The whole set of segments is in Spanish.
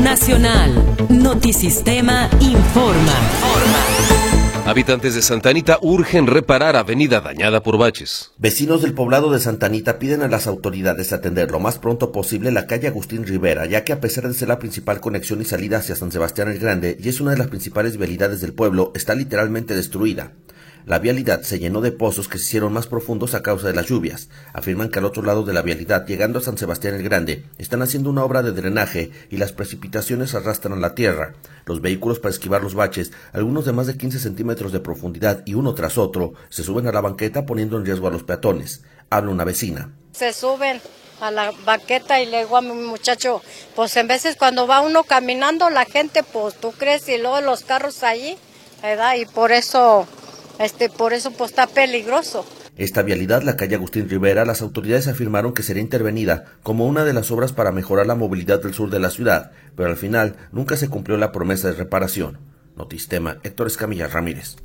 Nacional. Notisistema informa. Habitantes de Santa Anita urgen reparar avenida dañada por baches. Vecinos del poblado de Santa Anita piden a las autoridades atender lo más pronto posible la calle Agustín Rivera, ya que a pesar de ser la principal conexión y salida hacia San Sebastián el Grande y es una de las principales vialidades del pueblo, está literalmente destruida. La vialidad se llenó de pozos que se hicieron más profundos a causa de las lluvias. Afirman que al otro lado de la vialidad, llegando a San Sebastián el Grande, están haciendo una obra de drenaje y las precipitaciones arrastran la tierra. Los vehículos para esquivar los baches, algunos de más de 15 centímetros de profundidad y uno tras otro, se suben a la banqueta poniendo en riesgo a los peatones. Habla una vecina. Se suben a la banqueta y le digo a mi muchacho, pues en veces cuando va uno caminando, la gente, pues tú crees, y luego los carros allí, ¿verdad? Y por eso pues está peligroso. Esta vialidad, la calle Agustín Rivera, las autoridades afirmaron que será intervenida como una de las obras para mejorar la movilidad del sur de la ciudad, pero al final nunca se cumplió la promesa de reparación. Notisistema, Héctor Escamilla Ramírez.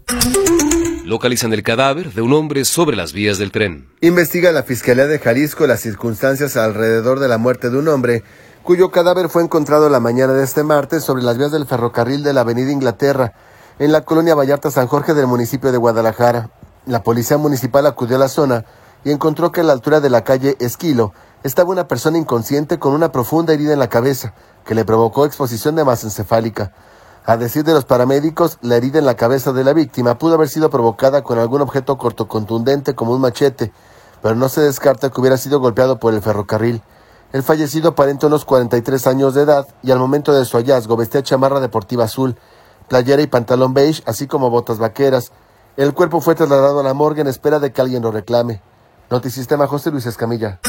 Localizan el cadáver de un hombre sobre las vías del tren. Investiga la Fiscalía de Jalisco las circunstancias alrededor de la muerte de un hombre, cuyo cadáver fue encontrado la mañana de este martes sobre las vías del ferrocarril de la Avenida Inglaterra, en la colonia Vallarta San Jorge del municipio de Guadalajara. La policía municipal acudió a la zona y encontró que a la altura de la calle Esquilo estaba una persona inconsciente con una profunda herida en la cabeza, que le provocó exposición de masa encefálica. A decir de los paramédicos, la herida en la cabeza de la víctima pudo haber sido provocada con algún objeto cortocontundente como un machete, pero no se descarta que hubiera sido golpeado por el ferrocarril. El fallecido aparenta unos 43 años de edad y al momento de su hallazgo vestía chamarra deportiva azul, playera y pantalón beige, así como botas vaqueras. El cuerpo fue trasladado a la morgue en espera de que alguien lo reclame. Notisistema, José Luis Escamilla.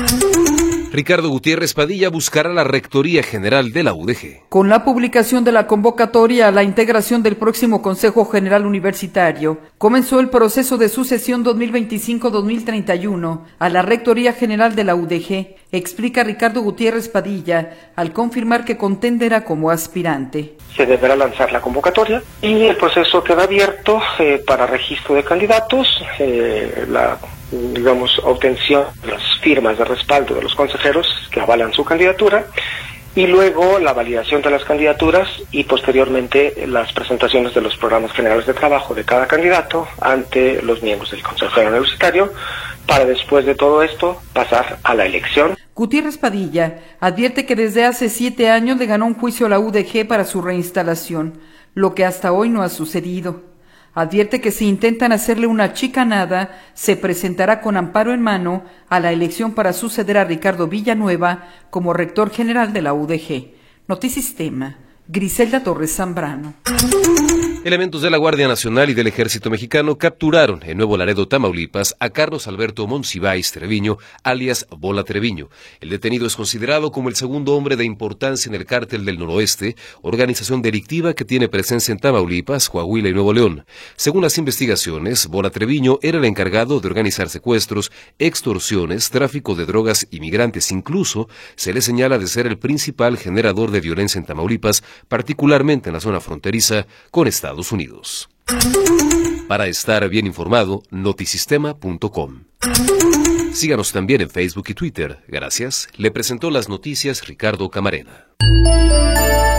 Ricardo Gutiérrez Padilla buscará la Rectoría General de la UDG. Con la publicación de la convocatoria a la integración del próximo Consejo General Universitario, comenzó el proceso de sucesión 2025-2031 a la Rectoría General de la UDG, explica Ricardo Gutiérrez Padilla, al confirmar que contenderá como aspirante. Se deberá lanzar la convocatoria y el proceso queda abierto para registro de candidatos, obtención de las firmas de respaldo de los consejeros que avalan su candidatura y luego la validación de las candidaturas y posteriormente las presentaciones de los programas generales de trabajo de cada candidato ante los miembros del Consejo Universitario para después de todo esto pasar a la elección. Gutiérrez Padilla advierte que desde hace 7 años le ganó un juicio a la UDG para su reinstalación, lo que hasta hoy no ha sucedido. Advierte que si intentan hacerle una chicanada, se presentará con amparo en mano a la elección para suceder a Ricardo Villanueva como rector general de la UDG. Notisistema, Griselda Torres Zambrano. Elementos de la Guardia Nacional y del Ejército Mexicano capturaron en Nuevo Laredo, Tamaulipas, a Carlos Alberto Monsiváis Treviño, alias Bola Treviño. El detenido es considerado como el segundo hombre de importancia en el Cártel del Noroeste, organización delictiva que tiene presencia en Tamaulipas, Coahuila y Nuevo León. Según las investigaciones, Bola Treviño era el encargado de organizar secuestros, extorsiones, tráfico de drogas y migrantes. Incluso se le señala de ser el principal generador de violencia en Tamaulipas, particularmente en la zona fronteriza con Estados Unidos. Para estar bien informado, notisistema.com. Síganos también en Facebook y Twitter. Gracias. Le presentó las noticias Ricardo Camarena.